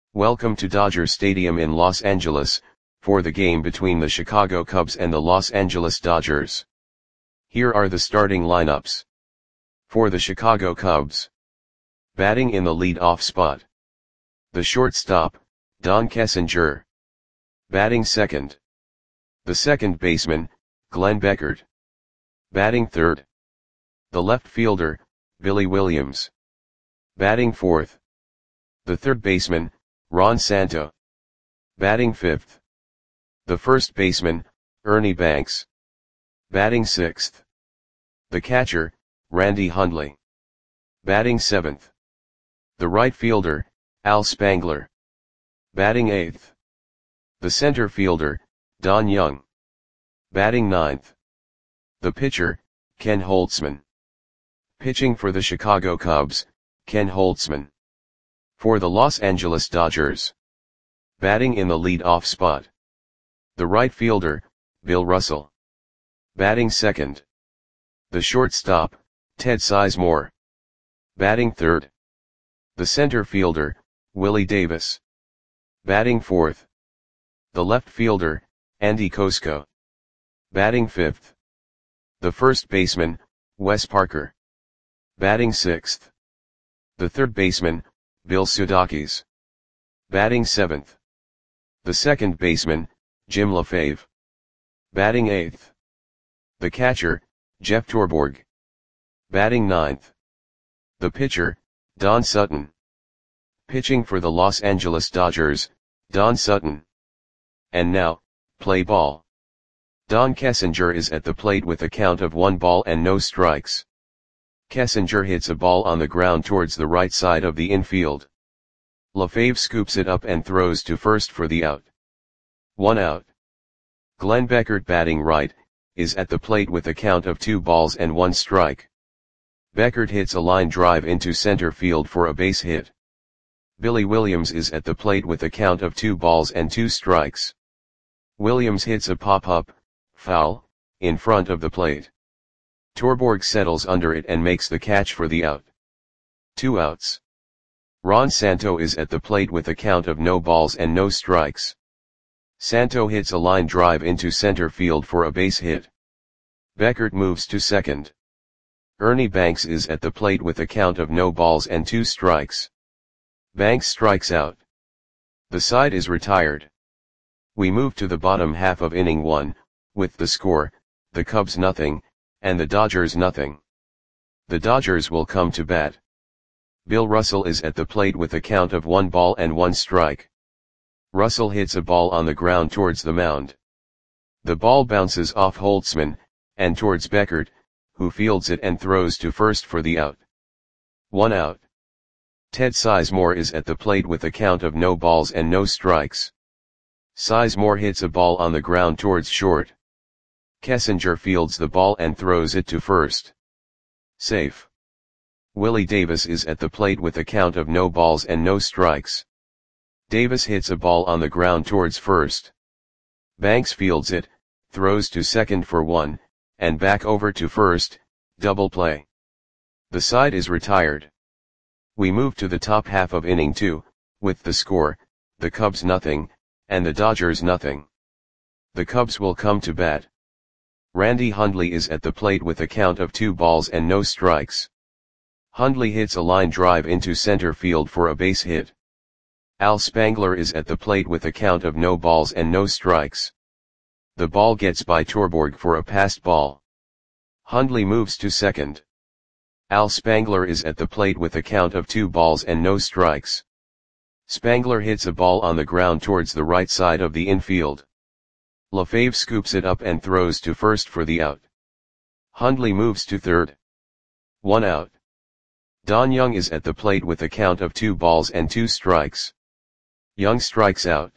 Welcome to Dodger Stadium in Los Angeles, for the game between the Chicago Cubs and the Los Angeles Dodgers. Here are the starting lineups. For the Chicago Cubs. Batting in the lead-off spot. The shortstop, Don Kessinger. Batting second. The second baseman, Glenn Beckert. Batting third. The left fielder, Billy Williams. Batting fourth. The third baseman, Ron Santo. Batting fifth. The first baseman, Ernie Banks. Batting sixth. The catcher, Randy Hundley. Batting seventh. The right fielder, Al Spangler. Batting eighth. The center fielder, Don Young. Batting ninth. The pitcher, Ken Holtzman. Pitching for the Chicago Cubs, Ken Holtzman. For the Los Angeles Dodgers. Batting in the lead-off spot. The right fielder, Bill Russell. Batting second. The shortstop, Ted Sizemore. Batting third. The center fielder, Willie Davis. Batting fourth. The left fielder, Andy Kosko. Batting fifth. The first baseman, Wes Parker. Batting sixth. The third baseman, Bill Sudakis. Batting seventh. The second baseman, Jim LaFave. Batting eighth. The catcher, Jeff Torborg. Batting ninth. The pitcher, Don Sutton. Pitching for the Los Angeles Dodgers, Don Sutton. And now, play ball. Don Kessinger is at the plate with a count of 1 ball and no strikes. Kessinger hits a ball on the ground towards the right side of the infield. LaFave scoops it up and throws to first for the out. 1 out. Glenn Beckert, batting right, is at the plate with a count of 2 balls and 1 strike. Beckert hits a line drive into center field for a base hit. Billy Williams is at the plate with a count of 2 balls and 2 strikes. Williams hits a pop-up, foul, in front of the plate. Torborg settles under it and makes the catch for the out. 2 outs. Ron Santo is at the plate with a count of no balls and no strikes. Santo hits a line drive into center field for a base hit. Beckert moves to second. Ernie Banks is at the plate with a count of no balls and 2 strikes. Banks strikes out. The side is retired. We move to the bottom half of inning 1, with the score, the Cubs nothing, and the Dodgers nothing. The Dodgers will come to bat. Bill Russell is at the plate with a count of 1 ball and 1 strike. Russell hits a ball on the ground towards the mound. The ball bounces off Holtzman, and towards Beckert, who fields it and throws to first for the out. 1 out. Ted Sizemore is at the plate with a count of no balls and no strikes. Sizemore hits a ball on the ground towards short. Kessinger fields the ball and throws it to first. Safe. Willie Davis is at the plate with a count of no balls and no strikes. Davis hits a ball on the ground towards first. Banks fields it, throws to second for 1, and back over to first, double play. The side is retired. We move to the top half of inning 2, with the score, the Cubs nothing, and the Dodgers nothing. The Cubs will come to bat. Randy Hundley is at the plate with a count of 2 balls and no strikes. Hundley hits a line drive into center field for a base hit. Al Spangler is at the plate with a count of no balls and no strikes. The ball gets by Torborg for a passed ball. Hundley moves to second. Al Spangler is at the plate with a count of 2 balls and no strikes. Spangler hits a ball on the ground towards the right side of the infield. LaFave scoops it up and throws to first for the out. Hundley moves to third. 1 out. Don Young is at the plate with a count of 2 balls and 2 strikes. Young strikes out.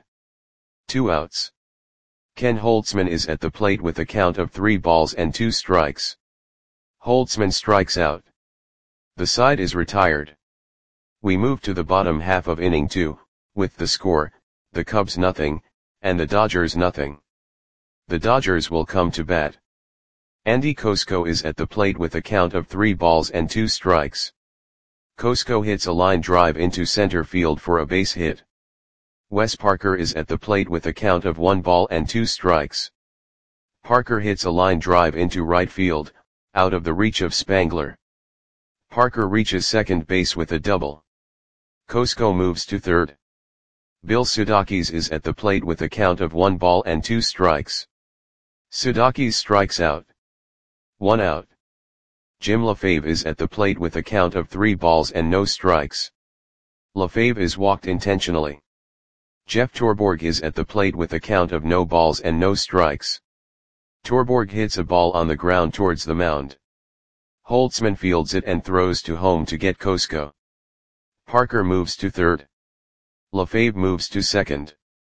2 outs. Ken Holtzman is at the plate with a count of 3 balls and 2 strikes. Holtzman strikes out. The side is retired. We move to the bottom half of inning 2, with the score, the Cubs nothing, and the Dodgers nothing. The Dodgers will come to bat. Andy Kosko is at the plate with a count of 3 balls and 2 strikes. Kosko hits a line drive into center field for a base hit. Wes Parker is at the plate with a count of 1 ball and 2 strikes. Parker hits a line drive into right field, out of the reach of Spangler. Parker reaches second base with a double. Kosko moves to third. Bill Sudakis is at the plate with a count of 1 ball and 2 strikes. Sudakis strikes out. 1 out. Jim LaFave is at the plate with a count of 3 balls and no strikes. LaFave is walked intentionally. Jeff Torborg is at the plate with a count of no balls and no strikes. Torborg hits a ball on the ground towards the mound. Holtzman fields it and throws to home to get Kosko. Parker moves to third. LaFave moves to second.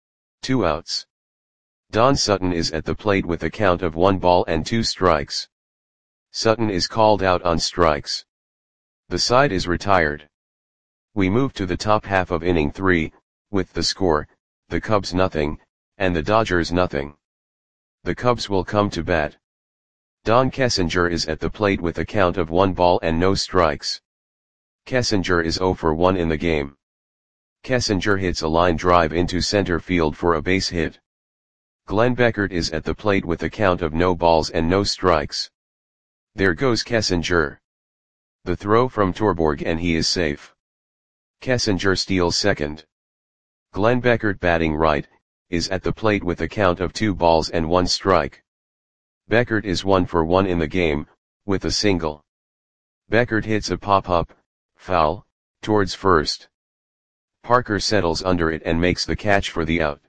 2 outs. Don Sutton is at the plate with a count of 1 ball and 2 strikes. Sutton is called out on strikes. The side is retired. We move to the top half of inning 3, with the score, the Cubs nothing, and the Dodgers nothing. The Cubs will come to bat. Don Kessinger is at the plate with a count of 1 ball and no strikes. Kessinger is 0 for 1 in the game. Kessinger hits a line drive into center field for a base hit. Glenn Beckert is at the plate with a count of no balls and no strikes. There goes Kessinger. The throw from Torborg and he is safe. Kessinger steals second. Glenn Beckert, batting right, is at the plate with a count of 2 balls and 1 strike. Beckert is 1 for 1 in the game, with a single. Beckert hits a pop-up, foul, towards first. Parker settles under it and makes the catch for the out.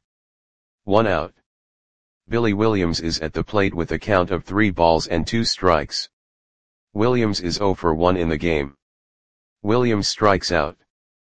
1 out. Billy Williams is at the plate with a count of 3 balls and 2 strikes. Williams is 0 for 1 in the game. Williams strikes out.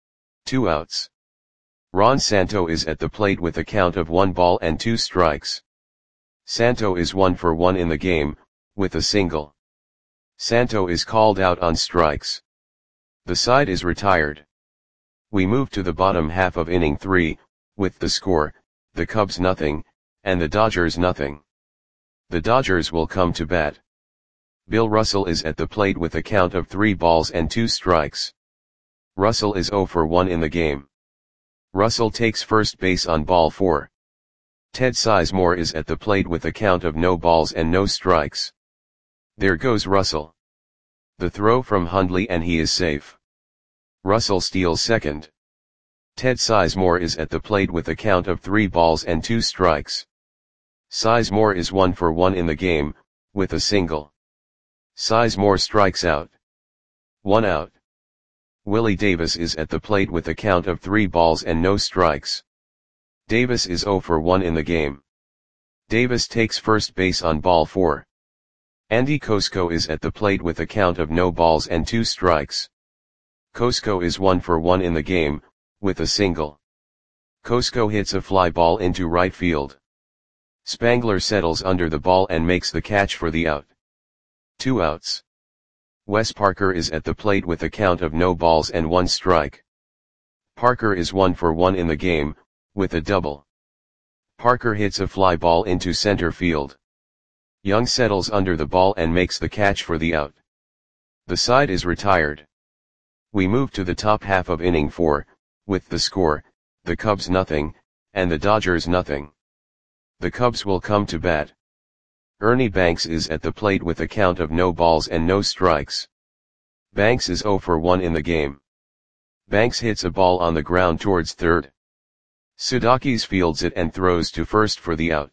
2 outs. Ron Santo is at the plate with a count of 1 ball and 2 strikes. Santo is 1 for 1 in the game, with a single. Santo is called out on strikes. The side is retired. We move to the bottom half of inning 3, with the score, the Cubs nothing, and the Dodgers nothing. The Dodgers will come to bat. Bill Russell is at the plate with a count of 3 balls and 2 strikes. Russell is 0 for 1 in the game. Russell takes first base on ball 4. Ted Sizemore is at the plate with a count of no balls and no strikes. There goes Russell. The throw from Hundley and he is safe. Russell steals second. Ted Sizemore is at the plate with a count of 3 balls and 2 strikes. Sizemore is 1 for 1 in the game, with a single. Sizemore strikes out. 1 out. Willie Davis is at the plate with a count of 3 balls and no strikes. Davis is 0 for 1 in the game. Davis takes first base on ball 4. Andy Kosko is at the plate with a count of no balls and 2 strikes. Kosko is 1 for 1 in the game, with a single. Kosko hits a fly ball into right field. Spangler settles under the ball and makes the catch for the out. 2 outs. Wes Parker is at the plate with a count of no balls and 1 strike. Parker is 1 for 1 in the game, with a double. Parker hits a fly ball into center field. Young settles under the ball and makes the catch for the out. The side is retired. We move to the top half of inning 4, with the score, the Cubs nothing, and the Dodgers nothing. The Cubs will come to bat. Ernie Banks is at the plate with a count of no balls and no strikes. Banks is 0 for 1 in the game. Banks hits a ball on the ground towards third. Sudakis fields it and throws to first for the out.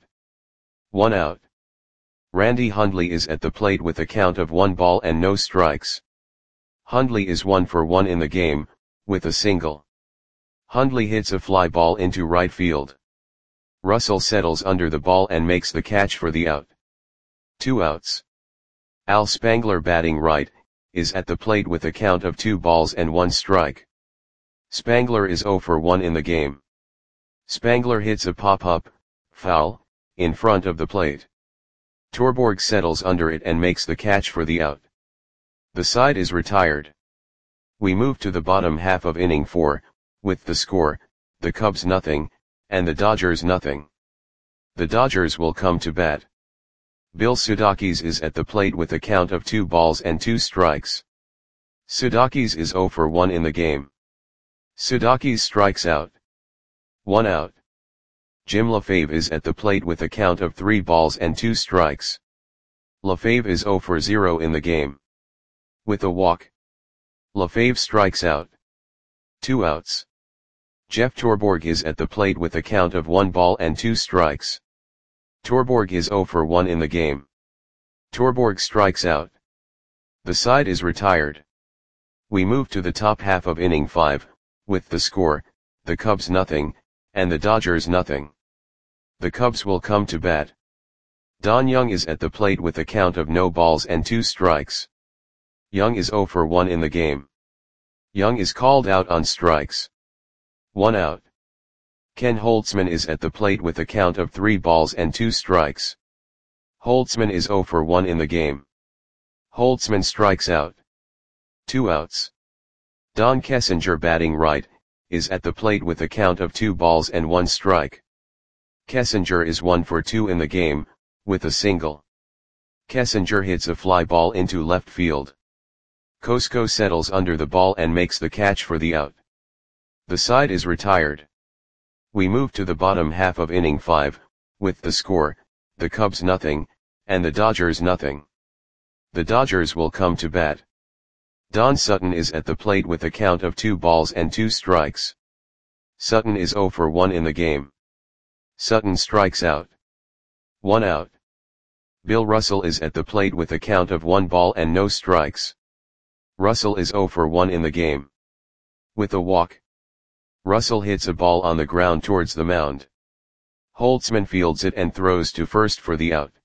1 out. Randy Hundley is at the plate with a count of 1 ball and no strikes. Hundley is 1 for 1 in the game, with a single. Hundley hits a fly ball into right field. Russell settles under the ball and makes the catch for the out. 2 outs. Al Spangler, batting right, is at the plate with a count of 2 balls and 1 strike. Spangler is 0 for 1 in the game. Spangler hits a pop-up, foul, in front of the plate. Torborg settles under it and makes the catch for the out. The side is retired. We move to the bottom half of inning 4, with the score, the Cubs nothing, and the Dodgers nothing. The Dodgers will come to bat. Bill Sudakis is at the plate with a count of 2 balls and 2 strikes. Sudakis is 0 for 1 in the game. Sudakis strikes out. 1 out. Jim LaFave is at the plate with a count of 3 balls and 2 strikes. LaFave is 0 for 0 in the game. With a walk, LaFave strikes out. 2 outs. Jeff Torborg is at the plate with a count of 1 ball and 2 strikes. Torborg is 0 for 1 in the game. Torborg strikes out. The side is retired. We move to the top half of inning 5, with the score, the Cubs nothing, and the Dodgers nothing. The Cubs will come to bat. Don Young is at the plate with a count of no balls and 2 strikes. Young is 0 for 1 in the game. Young is called out on strikes. 1 out. Ken Holtzman is at the plate with a count of 3 balls and 2 strikes. Holtzman is 0 for 1 in the game. Holtzman strikes out. 2 outs. Don Kessinger, batting right, is at the plate with a count of 2 balls and 1 strike. Kessinger is 1 for 2 in the game, with a single. Kessinger hits a fly ball into left field. Kosko settles under the ball and makes the catch for the out. The side is retired. We move to the bottom half of inning 5, with the score, the Cubs nothing, and the Dodgers nothing. The Dodgers will come to bat. Don Sutton is at the plate with a count of 2 balls and 2 strikes. Sutton is 0 for 1 in the game. Sutton strikes out. 1 out. Bill Russell is at the plate with a count of 1 ball and no strikes. Russell is 0 for 1 in the game. With a walk, Russell hits a ball on the ground towards the mound. Holtzman fields it and throws to first for the out.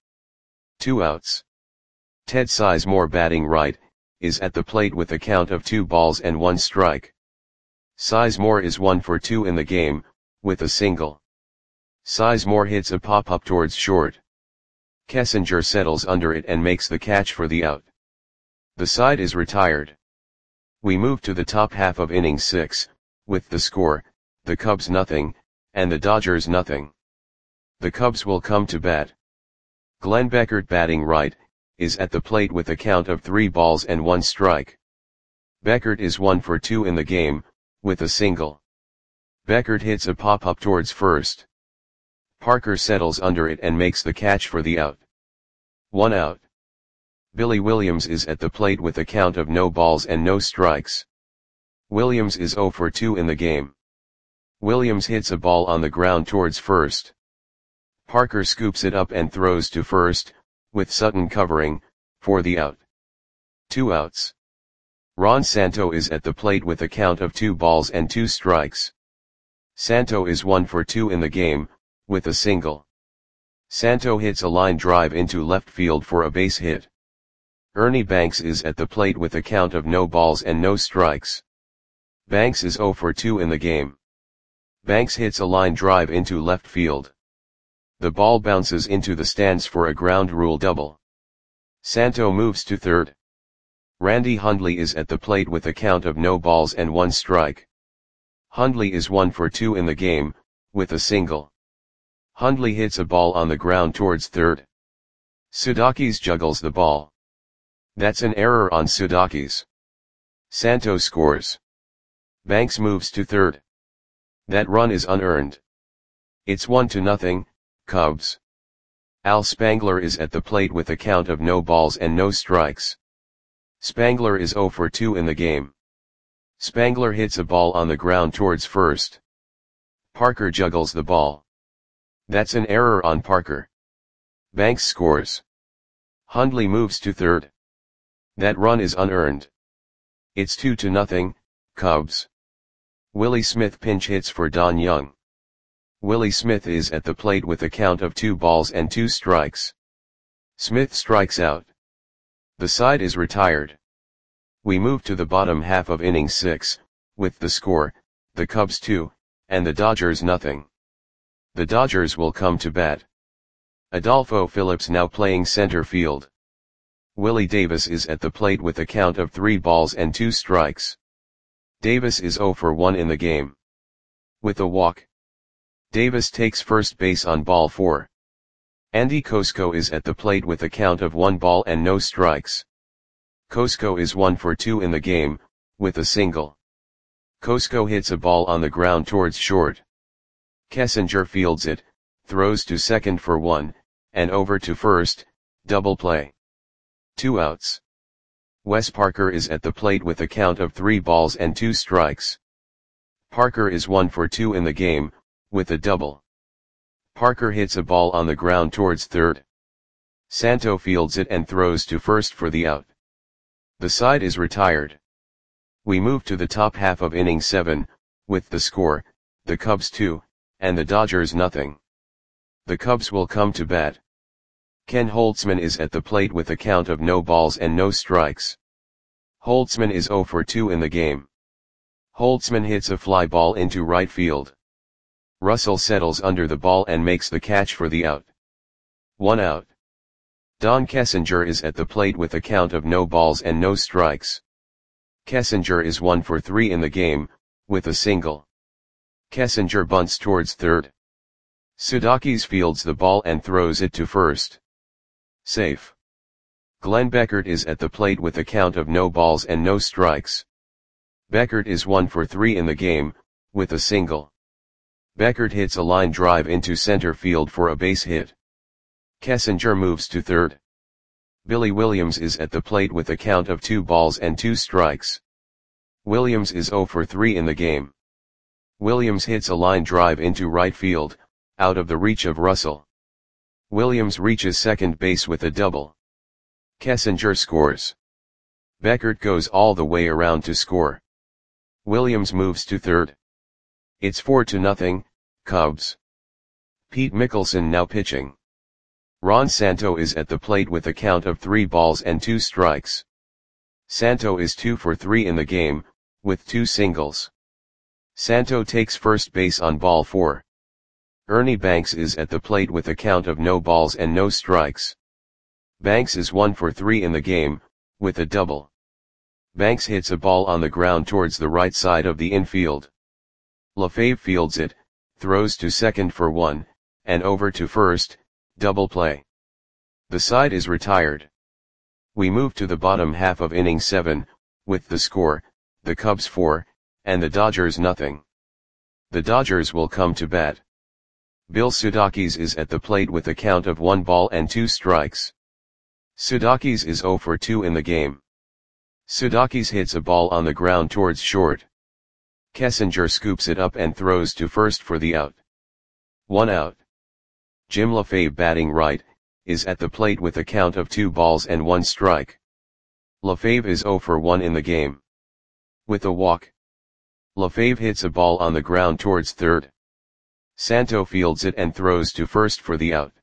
2 outs. Ted Sizemore, batting right, is at the plate with a count of 2 balls and 1 strike. Sizemore is 1 for 2 in the game, with a single. Sizemore hits a pop-up towards short. Kessinger settles under it and makes the catch for the out. The side is retired. We move to the top half of inning 6, with the score, the Cubs nothing, and the Dodgers nothing. The Cubs will come to bat. Glenn Beckert, batting right, is at the plate with a count of 3 balls and 1 strike. Beckert is 1 for 2 in the game, with a single. Beckert hits a pop-up towards first. Parker settles under it and makes the catch for the out. 1 out. Billy Williams is at the plate with a count of no balls and no strikes. Williams is 0 for 2 in the game. Williams hits a ball on the ground towards first. Parker scoops it up and throws to first, with Sutton covering, for the out. 2 outs. Ron Santo is at the plate with a count of 2 balls and 2 strikes. Santo is 1 for 2 in the game, with a single. Santo hits a line drive into left field for a base hit. Ernie Banks is at the plate with a count of no balls and no strikes. Banks is 0 for 2 in the game. Banks hits a line drive into left field. The ball bounces into the stands for a ground rule double. Santo moves to third. Randy Hundley is at the plate with a count of no balls and 1 strike. Hundley is 1 for 2 in the game, with a single. Hundley hits a ball on the ground towards third. Sudakis juggles the ball. That's an error on Sudakis. Santo scores. Banks moves to third. That run is unearned. It's 1-0, Cubs. Al Spangler is at the plate with a count of no balls and no strikes. Spangler is 0 for 2 in the game. Spangler hits a ball on the ground towards first. Parker juggles the ball. That's an error on Parker. Banks scores. Hundley moves to third. That run is unearned. It's 2-0, Cubs. Willie Smith pinch hits for Don Young. Willie Smith is at the plate with a count of 2 balls and 2 strikes. Smith strikes out. The side is retired. We move to the bottom half of inning 6, with the score, the Cubs 2, and the Dodgers nothing. The Dodgers will come to bat. Adolfo Phillips now playing center field. Willie Davis is at the plate with a count of 3 balls and 2 strikes. Davis is 0 for 1 in the game. With a walk, Davis takes first base on ball 4. Andy Kosko is at the plate with a count of 1 ball and no strikes. Kosko is 1 for 2 in the game, with a single. Kosko hits a ball on the ground towards short. Kessinger fields it, throws to second for 1, and over to first, double play. 2 outs. Wes Parker is at the plate with a count of 3 balls and 2 strikes. Parker is 1 for 2 in the game, with a double. Parker hits a ball on the ground towards third. Santo fields it and throws to first for the out. The side is retired. We move to the top half of inning 7, with the score, the Cubs 2, and the Dodgers nothing. The Cubs will come to bat. Ken Holtzman is at the plate with a count of no balls and no strikes. Holtzman is 0 for 2 in the game. Holtzman hits a fly ball into right field. Russell settles under the ball and makes the catch for the out. 1 out. Don Kessinger is at the plate with a count of no balls and no strikes. Kessinger is 1 for 3 in the game, with a single. Kessinger bunts towards third. Sudakis fields the ball and throws it to first. Safe. Glenn Beckert is at the plate with a count of no balls and no strikes. Beckert is 1 for 3 in the game, with a single. Beckert hits a line drive into center field for a base hit. Kessinger moves to third. Billy Williams is at the plate with a count of 2 balls and 2 strikes. Williams is 0 for 3 in the game. Williams hits a line drive into right field, out of the reach of Russell. Williams reaches second base with a double. Kessinger scores. Beckert goes all the way around to score. Williams moves to third. It's 4-0, Cubs. Pete Mickelson now pitching. Ron Santo is at the plate with a count of 3 balls and 2 strikes. Santo is 2 for 3 in the game, with 2 singles. Santo takes first base on ball 4. Ernie Banks is at the plate with a count of no balls and no strikes. Banks is 1 for 3 in the game, with a double. Banks hits a ball on the ground towards the right side of the infield. LaFave fields it, throws to second for 1, and over to first, double play. The side is retired. We move to the bottom half of inning 7, with the score, the Cubs 4, and the Dodgers nothing. The Dodgers will come to bat. Bill Sudakis is at the plate with a count of 1 ball and 2 strikes. Sudakis is 0 for 2 in the game. Sudakis hits a ball on the ground towards short. Kessinger scoops it up and throws to first for the out. 1 out. Jim LaFave batting right, is at the plate with a count of 2 balls and 1 strike. LaFave is 0 for 1 in the game. With a walk. LaFave hits a ball on the ground towards third. Santo fields it and throws to first for the out.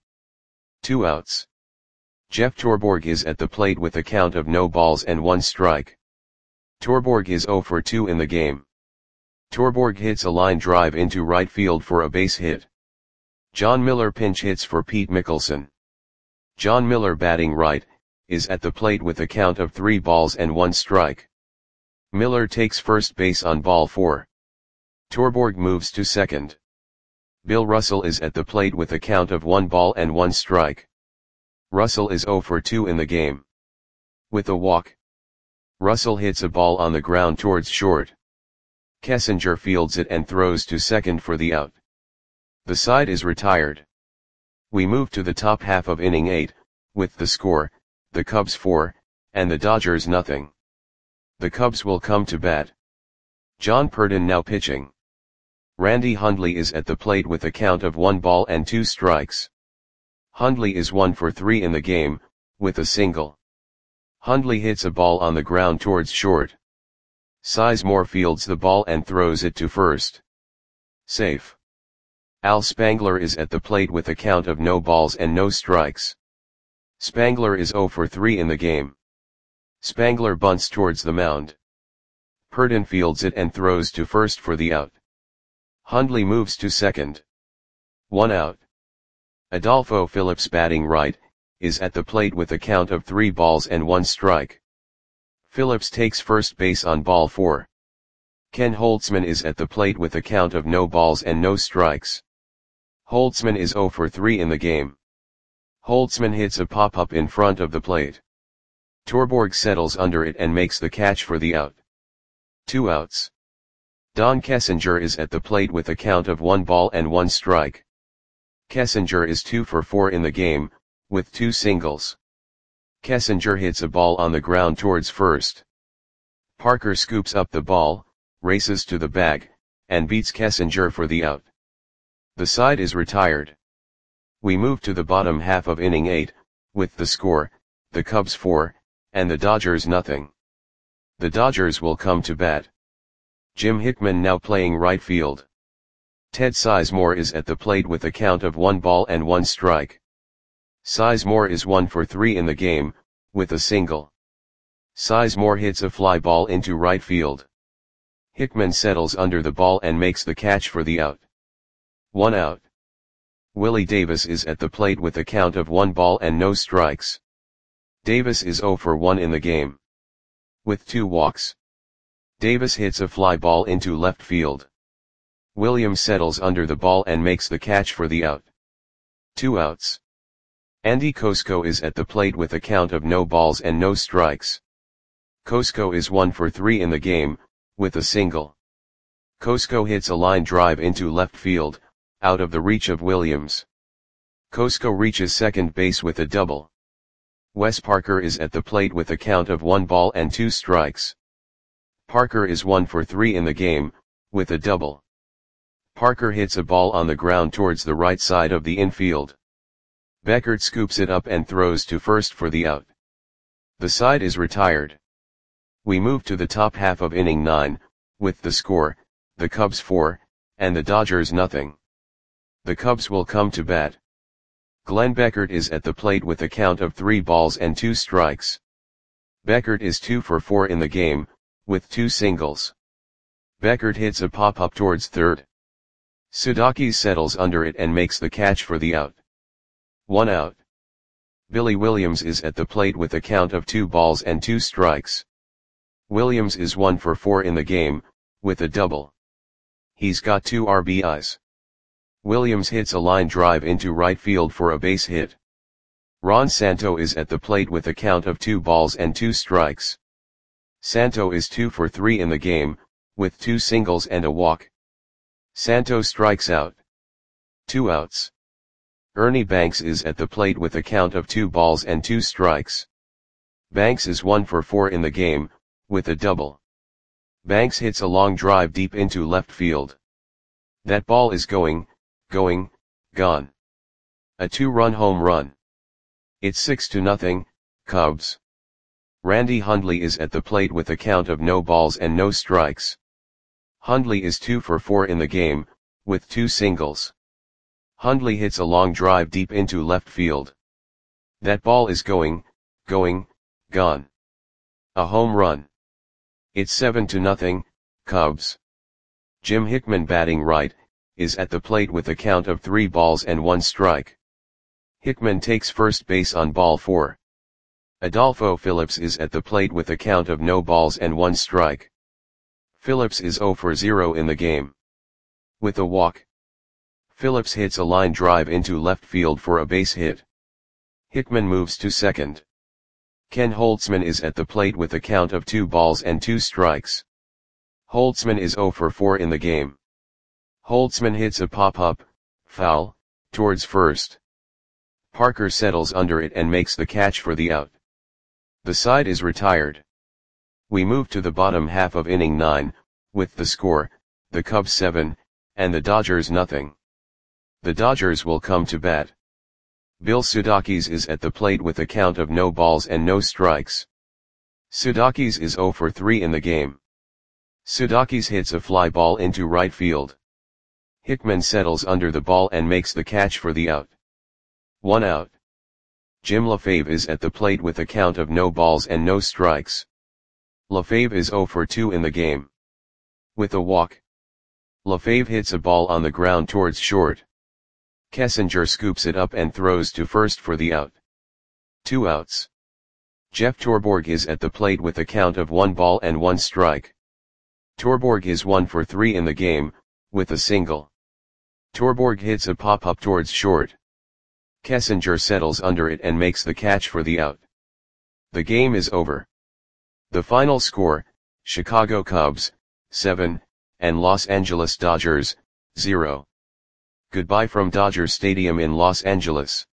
2 outs. Jeff Torborg is at the plate with a count of no balls and 1 strike. Torborg is 0 for 2 in the game. Torborg hits a line drive into right field for a base hit. John Miller pinch hits for Pete Mickelson. John Miller batting right, is at the plate with a count of 3 balls and 1 strike. Miller takes first base on ball 4. Torborg moves to second. Bill Russell is at the plate with a count of 1 ball and 1 strike. Russell is 0 for 2 in the game. With a walk. Russell hits a ball on the ground towards short. Kessinger fields it and throws to second for the out. The side is retired. We move to the top half of inning 8, with the score, the Cubs 4, and the Dodgers nothing. The Cubs will come to bat. John Purdon now pitching. Randy Hundley is at the plate with a count of 1 ball and 2 strikes. Hundley is 1 for 3 in the game, with a single. Hundley hits a ball on the ground towards short. Sizemore fields the ball and throws it to first. Safe. Al Spangler is at the plate with a count of no balls and no strikes. Spangler is 0 for 3 in the game. Spangler bunts towards the mound. Purdon fields it and throws to first for the out. Hundley moves to second. 1 out. Adolfo Phillips batting right, is at the plate with a count of 3 balls and 1 strike. Phillips takes first base on ball 4. Ken Holtzman is at the plate with a count of no balls and no strikes. Holtzman is 0 for 3 in the game. Holtzman hits a pop-up in front of the plate. Torborg settles under it and makes the catch for the out. 2 outs. Don Kessinger is at the plate with a count of 1 ball and 1 strike. Kessinger is 2 for 4 in the game, with 2 singles. Kessinger hits a ball on the ground towards first. Parker scoops up the ball, races to the bag, and beats Kessinger for the out. The side is retired. We move to the bottom half of inning 8, with the score, the Cubs 4, and the Dodgers nothing. The Dodgers will come to bat. Jim Hickman now playing right field. Ted Sizemore is at the plate with a count of 1 ball and 1 strike. Sizemore is 1 for 3 in the game, with a single. Sizemore hits a fly ball into right field. Hickman settles under the ball and makes the catch for the out. 1 out. Willie Davis is at the plate with a count of 1 ball and no strikes. Davis is 0 for 1 in the game. With 2 walks. Davis hits a fly ball into left field. Williams settles under the ball and makes the catch for the out. 2 outs. Andy Kosko is at the plate with a count of no balls and no strikes. Kosko is 1 for 3 in the game, with a single. Kosko hits a line drive into left field, out of the reach of Williams. Kosko reaches second base with a double. Wes Parker is at the plate with a count of 1 ball and 2 strikes. Parker is 1 for 3 in the game, with a double. Parker hits a ball on the ground towards the right side of the infield. Beckert scoops it up and throws to first for the out. The side is retired. We move to the top half of inning 9, with the score, the Cubs 4, and the Dodgers nothing. The Cubs will come to bat. Glenn Beckert is at the plate with a count of 3 balls and 2 strikes. Beckert is 2 for 4 in the game, with 2 singles. Beckert hits a pop-up towards third. Sudakis settles under it and makes the catch for the out. 1 out. Billy Williams is at the plate with a count of 2 balls and 2 strikes. Williams is 1 for 4 in the game, with a double. He's got 2 RBIs. Williams hits a line drive into right field for a base hit. Ron Santo is at the plate with a count of 2 balls and 2 strikes. Santo is 2 for 3 in the game, with 2 singles and a walk. Santo strikes out. 2 outs. Ernie Banks is at the plate with a count of 2 balls and 2 strikes. Banks is 1 for 4 in the game, with a double. Banks hits a long drive deep into left field. That ball is gone. A 2-run home run. It's 6-0, Cubs. Randy Hundley is at the plate with a count of no balls and no strikes. Hundley is 2 for 4 in the game, with 2 singles. Hundley hits a long drive deep into left field. That ball is gone. A home run. It's 7-0, Cubs. Jim Hickman batting right, is at the plate with a count of 3 balls and 1 strike. Hickman takes first base on ball 4. Adolfo Phillips is at the plate with a count of no balls and 1 strike. Phillips is 0 for 0 in the game. With a walk. Phillips hits a line drive into left field for a base hit. Hickman moves to second. Ken Holtzman is at the plate with a count of 2 balls and 2 strikes. Holtzman is 0 for 4 in the game. Holtzman hits a pop-up, foul, towards first. Parker settles under it and makes the catch for the out. The side is retired. We move to the bottom half of inning 9, with the score, the Cubs 7, and the Dodgers nothing. The Dodgers will come to bat. Bill Sudakis is at the plate with a count of no balls and no strikes. Sudakis is 0 for 3 in the game. Sudakis hits a fly ball into right field. Hickman settles under the ball and makes the catch for the out. 1 out. Jim LaFave is at the plate with a count of no balls and no strikes. LaFave is 0 for 2 in the game. With a walk. LaFave hits a ball on the ground towards short. Kessinger scoops it up and throws to first for the out. 2 outs. Jeff Torborg is at the plate with a count of 1 ball and 1 strike. Torborg is 1 for 3 in the game, with a single. Torborg hits a pop-up towards short. Kessinger settles under it and makes the catch for the out. The game is over. The final score, Chicago Cubs, 7, and Los Angeles Dodgers, 0. Goodbye from Dodger Stadium in Los Angeles.